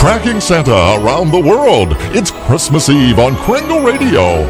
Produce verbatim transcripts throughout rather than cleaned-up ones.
Tracking Santa around the world. It's Christmas Eve on Kringle Radio.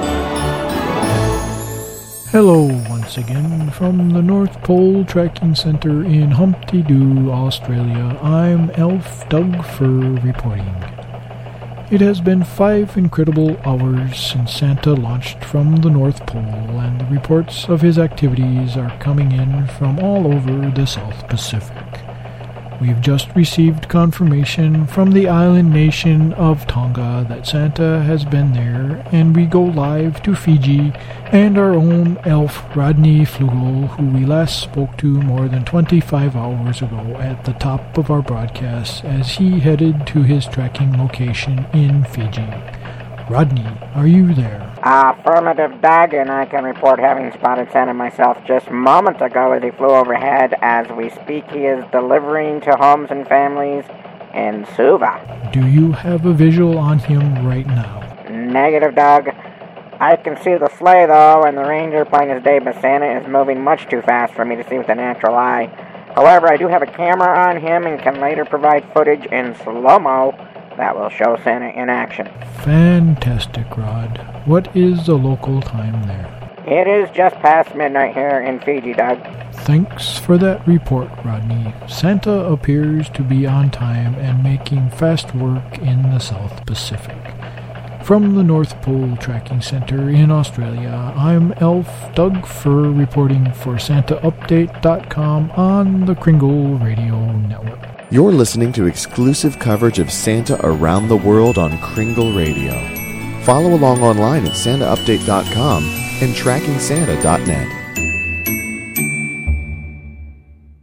Hello once again from the North Pole Tracking Center in Humpty Doo, Australia. I'm Elf Doug Fur reporting. It has been five incredible hours since Santa launched from the North Pole, and the reports of his activities are coming in from all over the South Pacific. We've just received confirmation from the island nation of Tonga that Santa has been there, and we go live to Fiji and our own elf Rodney Flugel, who we last spoke to more than twenty-five hours ago at the top of our broadcast as he headed to his tracking location in Fiji. Rodney, are you there? Affirmative, Doug, and I can report having spotted Santa myself just moments ago as he flew overhead. As we speak, he is delivering to homes and families in Suva. Do you have a visual on him right now? Negative, Doug. I can see the sleigh, though, and the reindeer playing his day, but Santa is moving much too fast for me to see with the natural eye. However, I do have a camera on him and can later provide footage in slow-mo that will show Santa in action. Fantastic, Rod. What is the local time there? It is just past midnight here in Fiji, Doug. Thanks for that report, Rodney. Santa appears to be on time and making fast work in the South Pacific. From the North Pole Tracking Center in Australia, I'm Elf Doug Fur reporting for Santa Update dot com on the Kringle Radio Network. You're listening to exclusive coverage of Santa around the world on Kringle Radio. Follow along online at Santa Update dot com and Tracking Santa dot net.